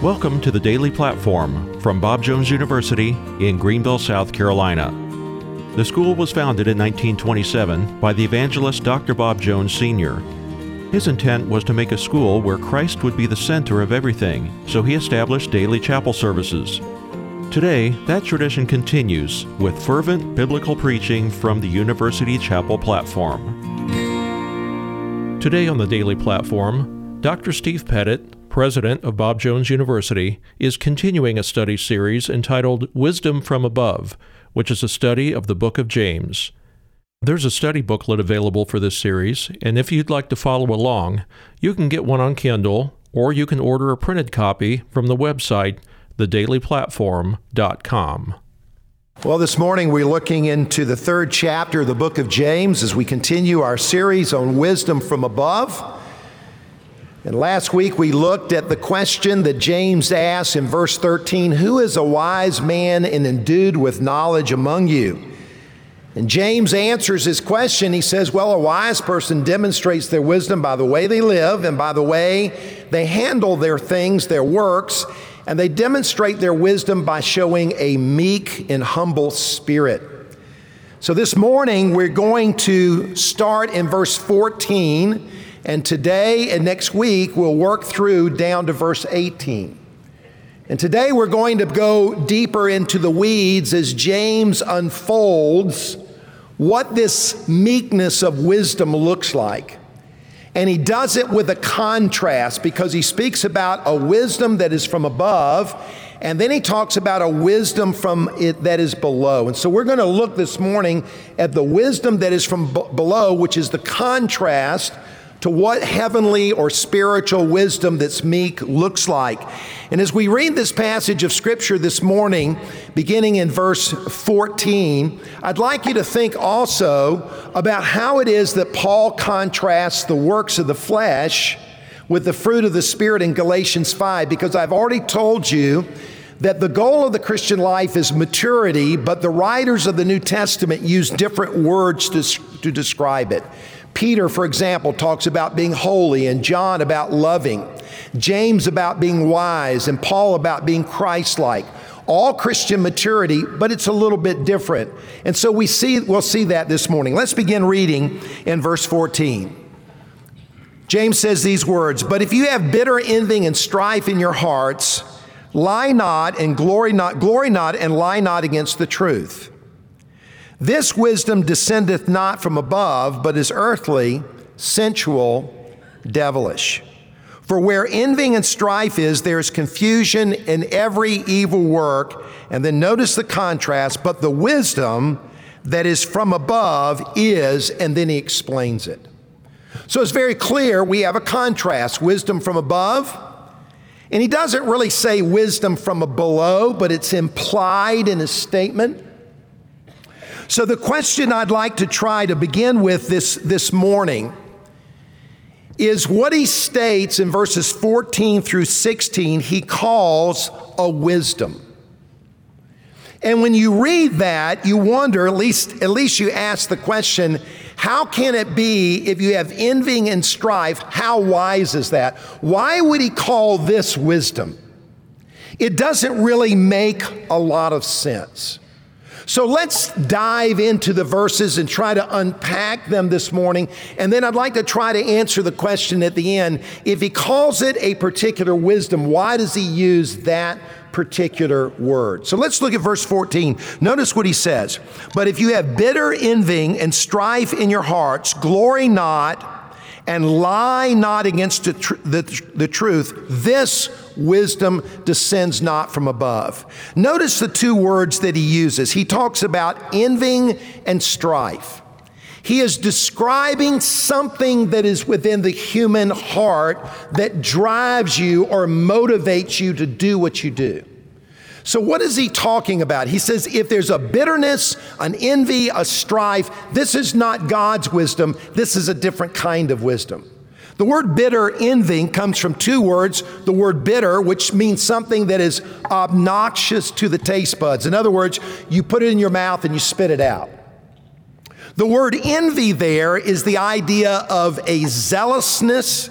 Welcome to the Daily Platform from Bob Jones University in Greenville, South Carolina. The school was founded in 1927 by the evangelist Dr. Bob Jones Sr. His intent was to make a school where Christ would be the center of everything, so he established daily chapel services. Today, that tradition continues with fervent biblical preaching from the University Chapel platform. Today on the Daily Platform, Dr. Steve Pettit, president of Bob Jones University, is continuing a study series entitled Wisdom from Above, which is a study of the book of James. There's a study booklet available for this series, and if you'd like to follow along, you can get one on Kindle, or you can order a printed copy from the website, thedailyplatform.com. Well, this morning we're looking into the third chapter of the book of James as we continue our series on wisdom from above. And last week we looked at the question that James asks in verse 13, "Who is a wise man and endued with knowledge among you?" And James answers his question. He says, well, a wise person demonstrates their wisdom by the way they live and by the way they handle their things, their works, and they demonstrate their wisdom by showing a meek and humble spirit. So this morning we're going to start in verse 14, and today and next week we'll work through down to verse 18. And today we're going to go deeper into the weeds as James unfolds what this meekness of wisdom looks like. And he does it with a contrast because he speaks about a wisdom that is from above, and then he talks about a wisdom from it that is below. And so we're going to look this morning at the wisdom that is from below, which is the contrast to what heavenly or spiritual wisdom that's meek looks like. And as we read this passage of Scripture this morning, beginning in verse 14, I'd like you to think also about how it is that Paul contrasts the works of the flesh with the fruit of the Spirit in Galatians 5, because I've already told you that the goal of the Christian life is maturity, but the writers of the New Testament use different words to describe it. Peter, for example, talks about being holy, and John about loving, James about being wise, and Paul about being Christ-like. All Christian maturity, but it's a little bit different. And so we'll see that this morning. Let's begin reading in verse 14. James says these words, "But if you have bitter envy and strife in your hearts, lie not and glory not and lie not against the truth. This wisdom descendeth not from above, but is earthly, sensual, devilish. For where envy and strife is, there is confusion in every evil work." And then notice the contrast, "but the wisdom that is from above is," and then he explains it. So it's very clear we have a contrast, wisdom from above. And he doesn't really say wisdom from below, but it's implied in his statement. So the question I'd like to try to begin with this morning is what he states in verses 14 through 16 he calls a wisdom. And when you read that, you wonder, at least you ask the question, how can it be if you have envy and strife, how wise is that? Why would he call this wisdom? It doesn't really make a lot of sense. So let's dive into the verses and try to unpack them this morning. And then I'd like to try to answer the question at the end. If he calls it a particular wisdom, why does he use that particular word? So let's look at verse 14. Notice what he says. "But if you have bitter envy and strife in your hearts, glory not and lie not against the truth. This wisdom descends not from above." Notice the two words that he uses. He talks about envying and strife. He is describing something that is within the human heart that drives you or motivates you to do what you do. So what is he talking about? He says if there's a bitterness, an envy, a strife, this is not God's wisdom. This is a different kind of wisdom. The word bitter, envy, comes from two words. The word bitter, which means something that is obnoxious to the taste buds. In other words, you put it in your mouth and you spit it out. The word envy there is the idea of a zealousness.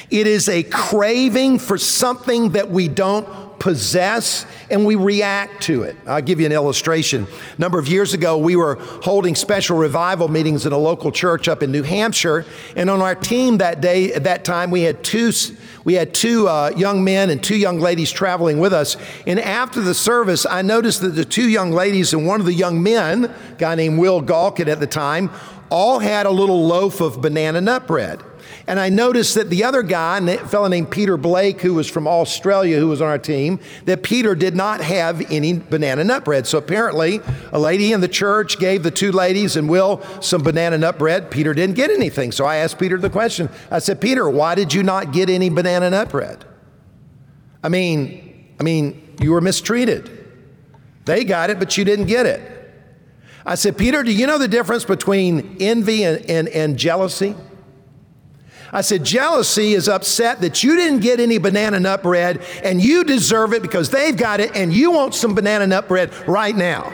It is a craving for something that we don't possess, and we react to it. I'll give you an illustration. A number of years ago, we were holding special revival meetings in a local church up in New Hampshire, and on our team that day, at that time, we had two young men and two young ladies traveling with us. And after the service, I noticed that the two young ladies and one of the young men, a guy named Will Galkin at the time, all had a little loaf of banana nut bread. And I noticed that the other guy, a fellow named Peter Blake, who was from Australia, who was on our team, that Peter did not have any banana nut bread. So apparently, a lady in the church gave the two ladies and Will some banana nut bread. Peter didn't get anything. So I asked Peter the question. I said, Peter, why did you not get any banana nut bread? I mean, you were mistreated. They got it, but you didn't get it. I said, Peter, do you know the difference between envy and jealousy? I said, jealousy is upset that you didn't get any banana nut bread and you deserve it because they've got it and you want some banana nut bread right now.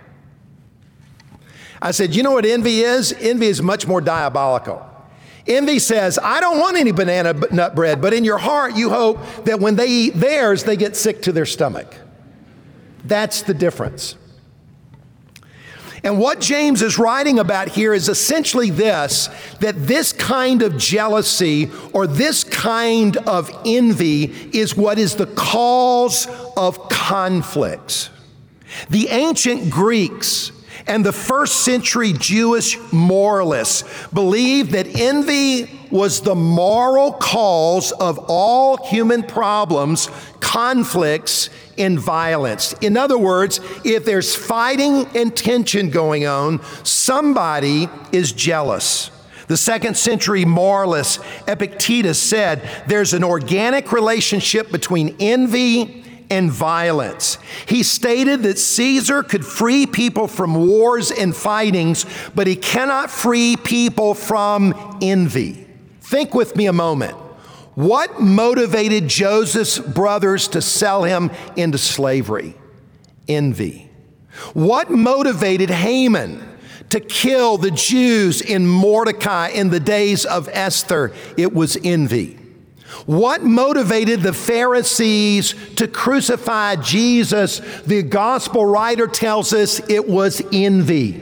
I said, you know what envy is? Envy is much more diabolical. Envy says, I don't want any banana nut bread, but in your heart you hope that when they eat theirs, they get sick to their stomach. That's the difference. And what James is writing about here is essentially this, that this kind of jealousy or this kind of envy is what is the cause of conflict. The ancient Greeks and the first century Jewish moralists believed that envy was the moral cause of all human problems, conflicts, and violence. In other words, if there's fighting and tension going on, somebody is jealous. The second century moralist Epictetus said there's an organic relationship between envy and violence. He stated that Caesar could free people from wars and fightings, but he cannot free people from envy. Think with me a moment. What motivated Joseph's brothers to sell him into slavery? Envy. What motivated Haman to kill the Jews in Mordecai in the days of Esther? It was envy. What motivated the Pharisees to crucify Jesus? The gospel writer tells us it was envy.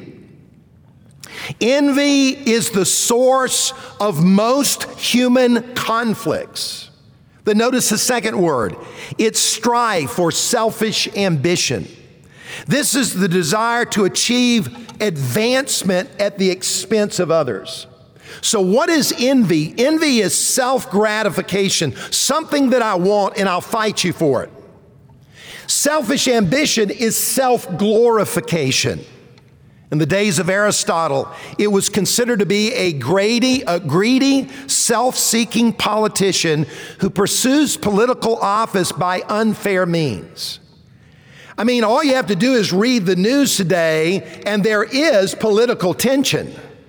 Envy is the source of most human conflicts. But notice the second word. It's strife or selfish ambition. This is the desire to achieve advancement at the expense of others. So what is envy? Envy is self-gratification, something that I want and I'll fight you for it. Selfish ambition is self-glorification. In the days of Aristotle, it was considered to be a greedy, self-seeking politician who pursues political office by unfair means. I mean, all you have to do is read the news today, and there is political tension.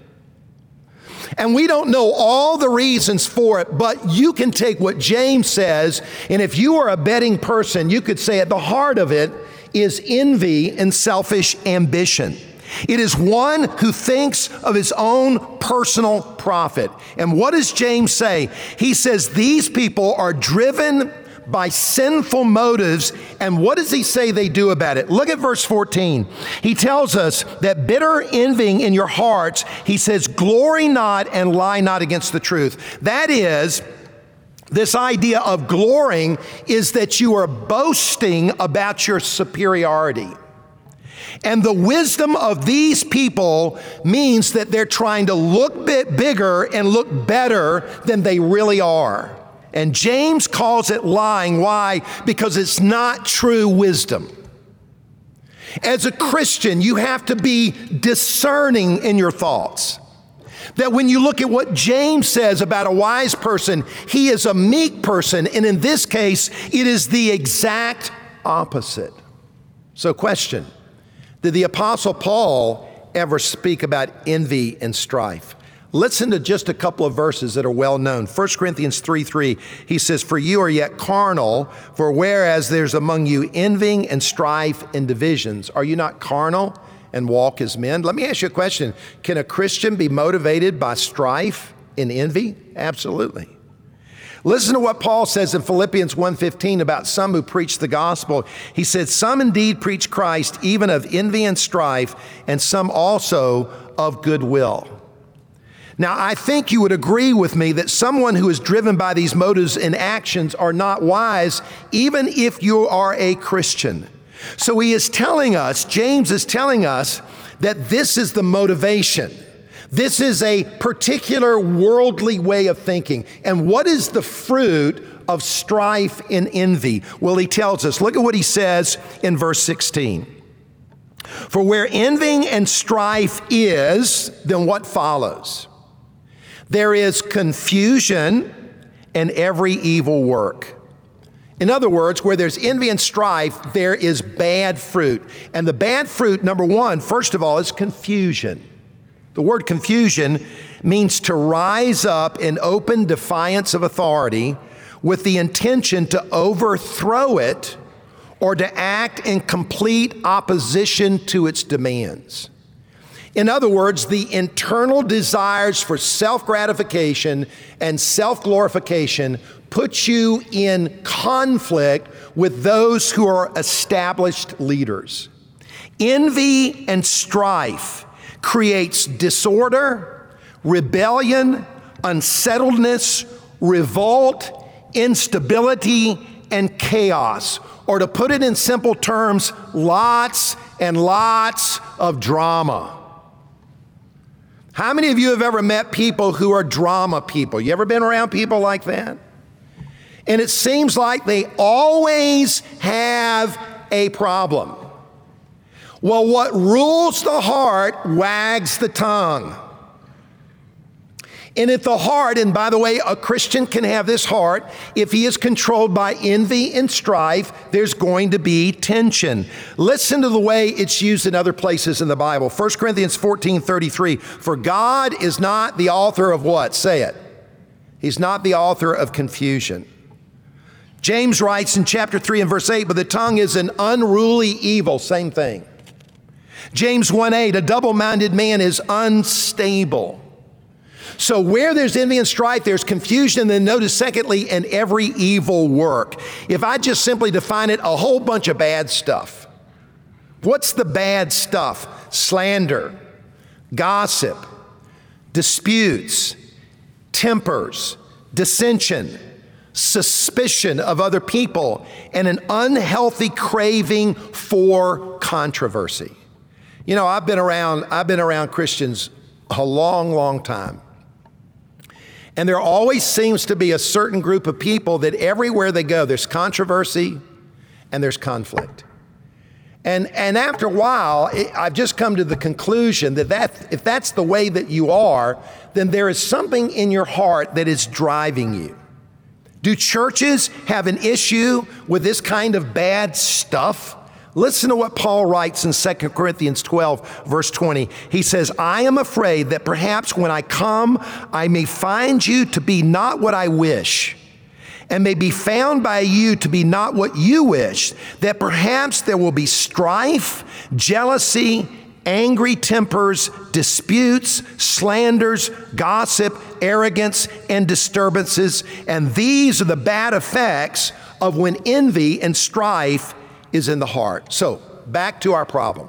And we don't know all the reasons for it, but you can take what James says, and if you are a betting person, you could say at the heart of it is envy and selfish ambition. It is one who thinks of his own personal profit. And what does James say? He says these people are driven by sinful motives. And what does he say they do about it? Look at verse 14. He tells us that bitter envying in your hearts, he says, glory not and lie not against the truth. That is, this idea of glorying is that you are boasting about your superiority. And the wisdom of these people means that they're trying to look bigger and look better than they really are. And James calls it lying. Why? Because it's not true wisdom. As a Christian, you have to be discerning in your thoughts. That when you look at what James says about a wise person, he is a meek person. And in this case, it is the exact opposite. So question, did the Apostle Paul ever speak about envy and strife? Listen to just a couple of verses that are well known. 1 Corinthians 3:3, he says, for you are yet carnal, for whereas there's among you envying and strife and divisions, are you not carnal and walk as men? Let me ask you a question. Can a Christian be motivated by strife and envy? Absolutely. Listen to what Paul says in Philippians 1:15 about some who preach the gospel. He said, some indeed preach Christ, even of envy and strife, and some also of goodwill. Now, I think you would agree with me that someone who is driven by these motives and actions are not wise, even if you are a Christian. So he is telling us, James is telling us, that this is the motivation. This is a particular worldly way of thinking. And what is the fruit of strife and envy? Well, he tells us. Look at what he says in verse 16. For where envy and strife is, then what follows? There is confusion and every evil work. In other words, where there's envy and strife, there is bad fruit. And the bad fruit, number one, first of all, is confusion. The word confusion means to rise up in open defiance of authority with the intention to overthrow it or to act in complete opposition to its demands. In other words, the internal desires for self-gratification and self-glorification put you in conflict with those who are established leaders. Envy and strife creates disorder, rebellion, unsettledness, revolt, instability, and chaos. Or to put it in simple terms, lots and lots of drama. How many of you have ever met people who are drama people? You ever been around people like that? And it seems like they always have a problem. Well, what rules the heart wags the tongue. And if the heart, and by the way, a Christian can have this heart, if he is controlled by envy and strife, there's going to be tension. Listen to the way it's used in other places in the Bible. 1 Corinthians 14:33, for God is not the author of what? Say it. He's not the author of confusion. James writes in chapter 3 and verse 8, but the tongue is an unruly evil, same thing. James 1:8, a double-minded man is unstable. So where there's envy and strife, there's confusion. And then notice, secondly, in every evil work. If I just simply define it, a whole bunch of bad stuff. What's the bad stuff? Slander, gossip, disputes, tempers, dissension, suspicion of other people, and an unhealthy craving for controversy. You know, I've been around Christians a long, long time. And there always seems to be a certain group of people that everywhere they go, there's controversy and there's conflict. And after a while, I've just come to the conclusion that if that's the way that you are, then there is something in your heart that is driving you. Do churches have an issue with this kind of bad stuff? Listen to what Paul writes in 2 Corinthians 12, verse 20. He says, I am afraid that perhaps when I come, I may find you to be not what I wish, and may be found by you to be not what you wish, that perhaps there will be strife, jealousy, angry tempers, disputes, slanders, gossip, arrogance, and disturbances. And these are the bad effects of when envy and strife is in the heart. So, back to our problem.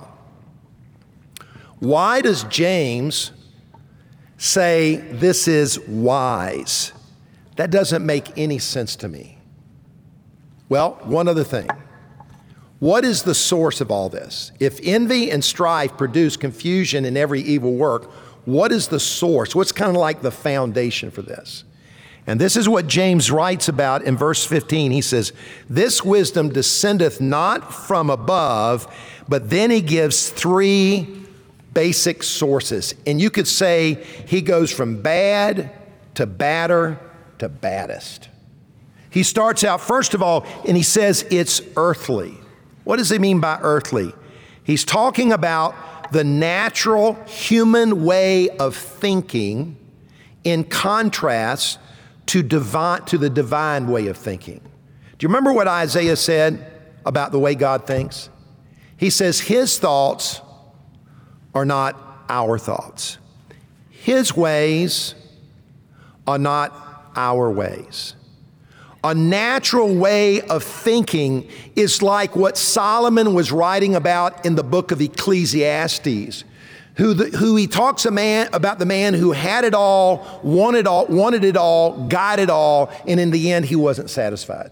Why does James say this is wise? That doesn't make any sense to me. Well, one other thing. What is the source of all this? If envy and strife produce confusion in every evil work, what is the source? What's kind of like the foundation for this? And this is what James writes about in verse 15. He says, this wisdom descendeth not from above, but then he gives three basic sources. And you could say he goes from bad to badder to baddest. He starts out, first of all, and he says it's earthly. What does he mean by earthly? He's talking about the natural human way of thinking in contrast to the divine way of thinking. Do you remember what Isaiah said about the way God thinks? He says his thoughts are not our thoughts. His ways are not our ways. A natural way of thinking is like what Solomon was writing about in the book of Ecclesiastes, who he talks about the man who had it all, wanted it all, got it all, and in the end he wasn't satisfied.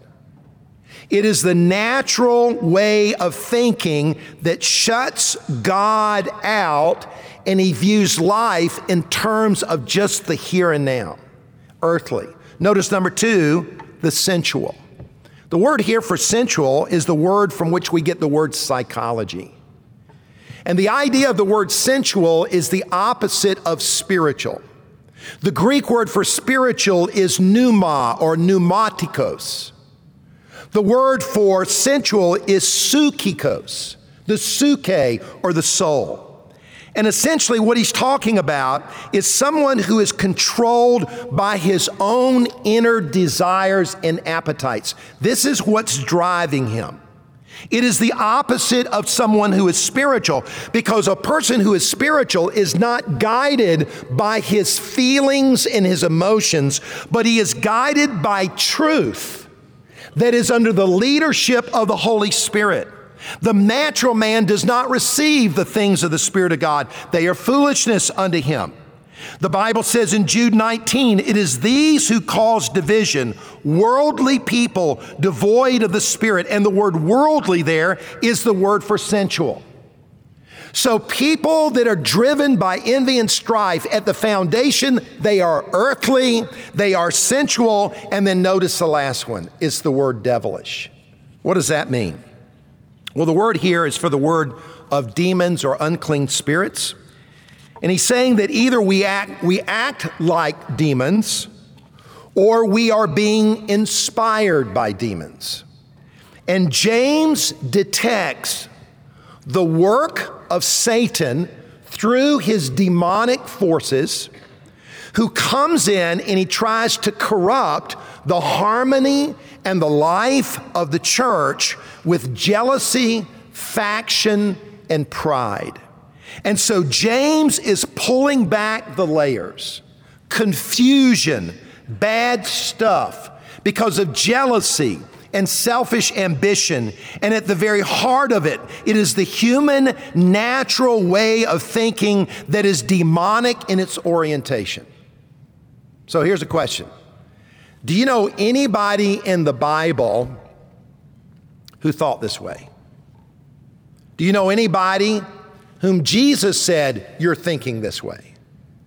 It is the natural way of thinking that shuts God out, and he views life in terms of just the here and now, earthly. Notice number 2, the sensual. The word here for sensual is the word from which we get the word psychology. And the idea of the word sensual is the opposite of spiritual. The Greek word for spiritual is pneuma or pneumatikos. The word for sensual is psychikos, the psyche or the soul. And essentially what he's talking about is someone who is controlled by his own inner desires and appetites. This is what's driving him. It is the opposite of someone who is spiritual, because a person who is spiritual is not guided by his feelings and his emotions, but he is guided by truth that is under the leadership of the Holy Spirit. The natural man does not receive the things of the Spirit of God. They are foolishness unto him. The Bible says in Jude 19, it is these who cause division, worldly people devoid of the Spirit. And the word worldly there is the word for sensual. So people that are driven by envy and strife, at the foundation, they are earthly, they are sensual, and then notice the last one, it's the word devilish. What does that mean? Well, the word here is for the word of demons or unclean spirits. And he's saying that either we act like demons, or we are being inspired by demons. And James detects the work of Satan through his demonic forces, who comes in and he tries to corrupt the harmony and the life of the church with jealousy, faction, and pride. And so James is pulling back the layers, confusion, bad stuff because of jealousy and selfish ambition. And at the very heart of it, it is the human natural way of thinking that is demonic in its orientation. So here's a question. Do you know anybody in the Bible who thought this way? Do you know anybody whom Jesus said, you're thinking this way?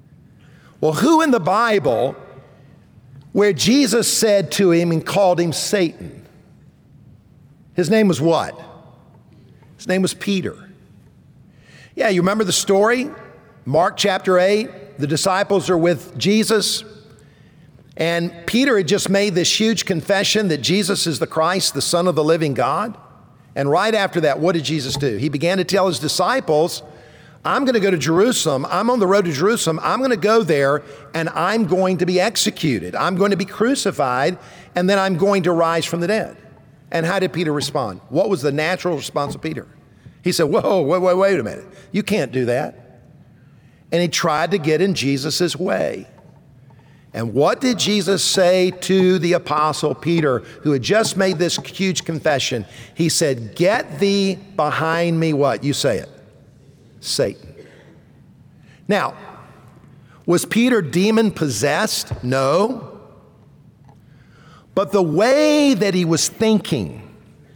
Well, who in the Bible where Jesus said to him and called him Satan? His name was what? His name was Peter. Yeah, you remember the story? Mark chapter 8, the disciples are with Jesus, and Peter had just made this huge confession that Jesus is the Christ, the Son of the living God. And right after that, what did Jesus do? He began to tell his disciples, I'm going to go to Jerusalem. I'm on the road to Jerusalem. I'm going to go there and I'm going to be executed. I'm going to be crucified, and then I'm going to rise from the dead. And how did Peter respond? What was the natural response of Peter? He said, whoa, wait a minute. You can't do that. And he tried to get in Jesus' way. And what did Jesus say to the apostle Peter, who had just made this huge confession? He said, get thee behind me, what? You say it. Satan. Now, was Peter demon possessed? No. But the way that he was thinking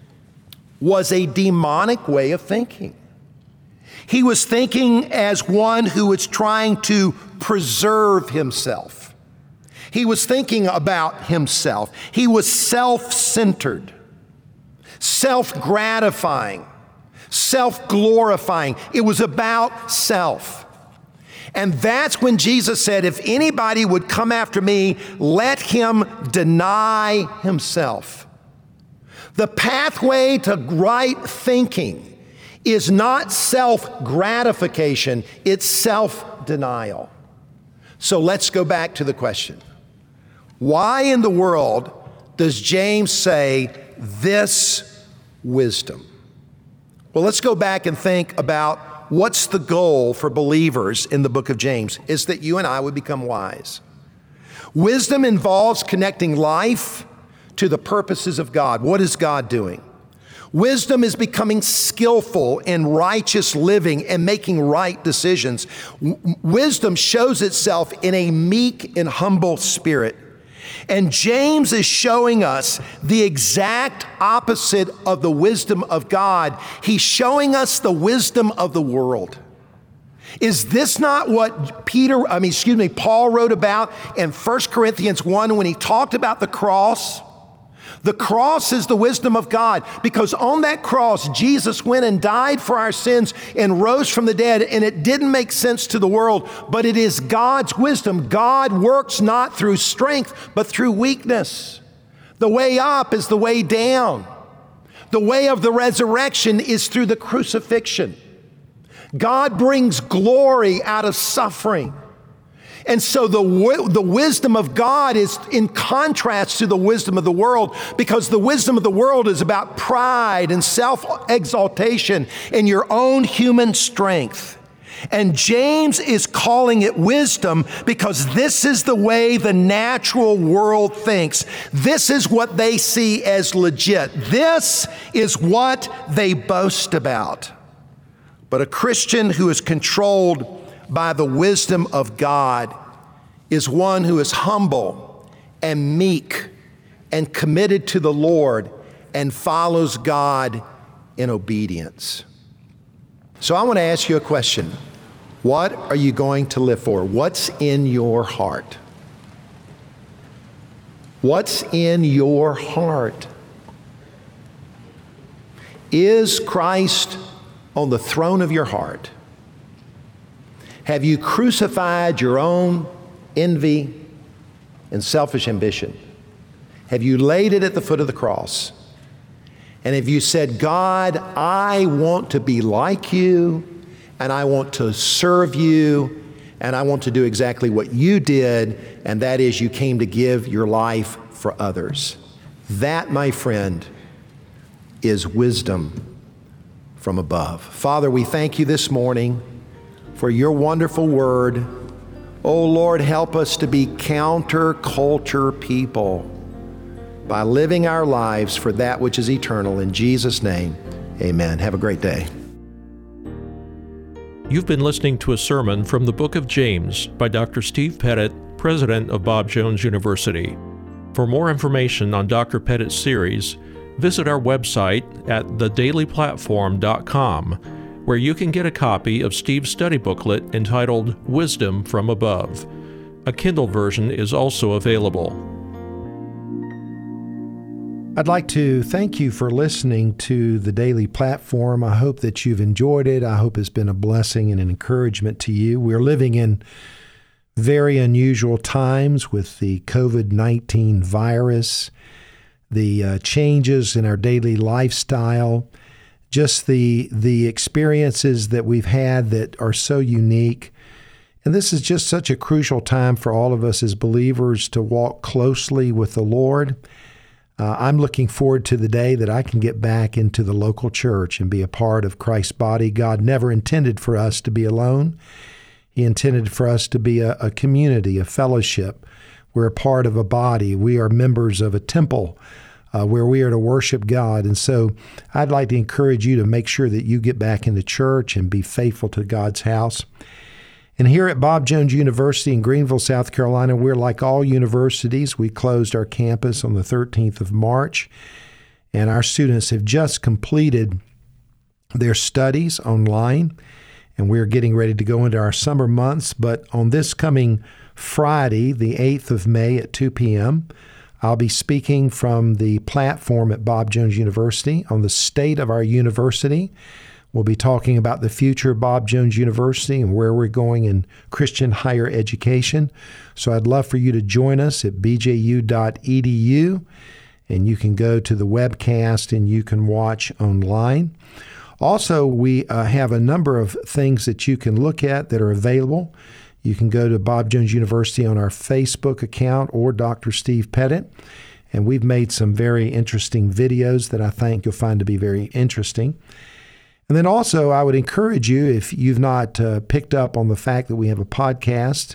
was a demonic way of thinking. He was thinking as one who was trying to preserve himself. He was thinking about himself. He was self-centered, self-gratifying, self-glorifying. It was about self. And that's when Jesus said, if anybody would come after me, let him deny himself. The pathway to right thinking is not self-gratification, it's self-denial. So let's go back to the question. Why in the world does James say this wisdom? Well, let's go back and think about what's the goal for believers in the book of James. Is that you and I would become wise. Wisdom involves connecting life to the purposes of God. What is God doing? Wisdom is becoming skillful in righteous living and making right decisions. Wisdom shows itself in a meek and humble spirit. And James is showing us the exact opposite of the wisdom of God. He's showing us the wisdom of the world. Is this not what Paul wrote about in 1 Corinthians 1 when he talked about the cross? The cross is the wisdom of God, because on that cross, Jesus went and died for our sins and rose from the dead, and it didn't make sense to the world, but it is God's wisdom. God works not through strength, but through weakness. The way up is the way down. The way of the resurrection is through the crucifixion. God brings glory out of suffering. And so the wisdom of God is in contrast to the wisdom of the world, because the wisdom of the world is about pride and self-exaltation and your own human strength. And James is calling it wisdom because this is the way the natural world thinks. This is what they see as legit. This is what they boast about. But a Christian who is controlled by the wisdom of God is one who is humble and meek and committed to the Lord and follows God in obedience. So I want to ask you a question. What are you going to live for? What's in your heart? What's in your heart? Is Christ on the throne of your heart? Have you crucified your own envy and selfish ambition? Have you laid it at the foot of the cross? And have you said, God, I want to be like you, and I want to serve you, and I want to do exactly what you did, and that is you came to give your life for others. That, my friend, is wisdom from above. Father, we thank you this morning for your wonderful word. Oh Lord, help us to be counterculture people by living our lives for that which is eternal. In Jesus' name, amen. Have a great day. You've been listening to a sermon from the book of James by Dr. Steve Pettit, president of Bob Jones University. For more information on Dr. Pettit's series, visit our website at thedailyplatform.com, where you can get a copy of Steve's study booklet entitled Wisdom from Above. A Kindle version is also available. I'd like to thank you for listening to the Daily Platform. I hope that you've enjoyed it. I hope it's been a blessing and an encouragement to you. We're living in very unusual times with the COVID-19 virus, the changes in our daily lifestyle, just the experiences that we've had that are so unique. And this is just such a crucial time for all of us as believers to walk closely with the Lord. I'm looking forward to the day that I can get back into the local church and be a part of Christ's body. God never intended for us to be alone. He intended for us to be a community, a fellowship. We're a part of a body. We are members of a temple where we are to worship God. And so I'd like to encourage you to make sure that you get back into church and be faithful to God's house. And here at Bob Jones University in Greenville, South Carolina, we're like all universities. We closed our campus on the 13th of March, and our students have just completed their studies online, and we're getting ready to go into our summer months. But on this coming Friday, the 8th of May at 2 p.m., I'll be speaking from the platform at Bob Jones University on the state of our university. We'll be talking about the future of Bob Jones University and where we're going in Christian higher education. So I'd love for you to join us at bju.edu, and you can go to the webcast and you can watch online. Also, we have a number of things that you can look at that are available. You can go to Bob Jones University on our Facebook account or Dr. Steve Pettit, and we've made some very interesting videos that I think you'll find to be very interesting. And then also, I would encourage you, if you've not picked up on the fact that we have a podcast,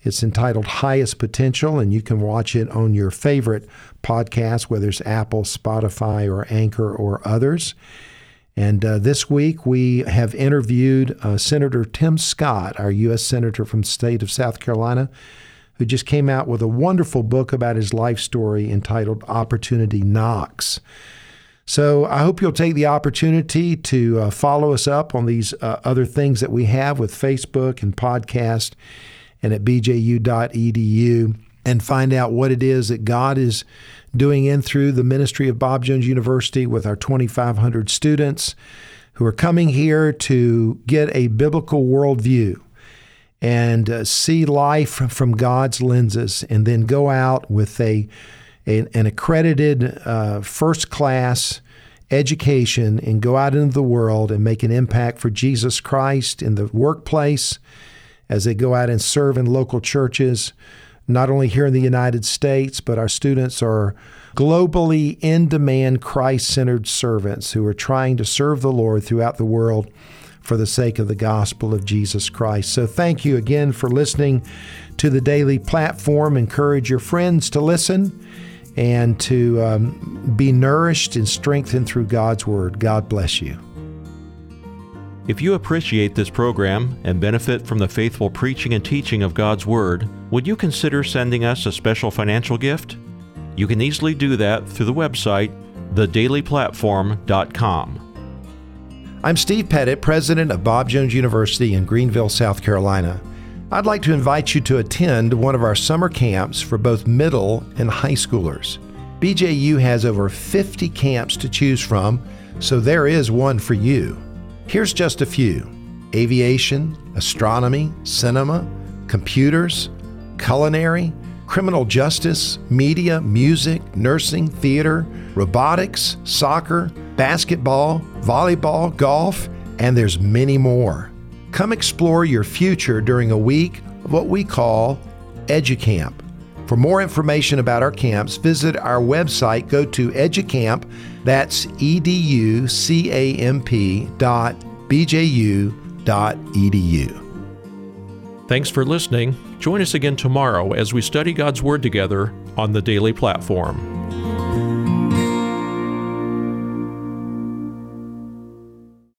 It's entitled Highest Potential, and you can watch it on your favorite podcast, whether it's Apple, Spotify, or Anchor, or others. And this week we have interviewed Senator Tim Scott, our U.S. Senator from the state of South Carolina, who just came out with a wonderful book about his life story entitled Opportunity Knocks. So I hope you'll take the opportunity to follow us up on these other things that we have with Facebook and podcast and at bju.edu, and find out what it is that God is doing in through the ministry of Bob Jones University with our 2,500 students who are coming here to get a biblical worldview and see life from God's lenses, and then go out with an accredited first-class education and go out into the world and make an impact for Jesus Christ in the workplace as they go out and serve in local churches, not only here in the United States, but our students are globally in-demand, Christ-centered servants who are trying to serve the Lord throughout the world for the sake of the gospel of Jesus Christ. So thank you again for listening to the Daily Platform. Encourage your friends to listen and to be nourished and strengthened through God's Word. God bless you. If you appreciate this program and benefit from the faithful preaching and teaching of God's Word, would you consider sending us a special financial gift? You can easily do that through the website, thedailyplatform.com. I'm Steve Pettit, president of Bob Jones University in Greenville, South Carolina. I'd like to invite you to attend one of our summer camps for both middle and high schoolers. BJU has over 50 camps to choose from, so there is one for you. Here's just a few: aviation, astronomy, cinema, computers, culinary, criminal justice, media, music, nursing, theater, robotics, soccer, basketball, volleyball, golf, and there's many more. Come explore your future during a week of what we call EduCamp. For more information about our camps, visit our website. Go to EduCamp, that's educamp.bju.edu. Thanks for listening. Join us again tomorrow as we study God's Word together on the Daily Platform.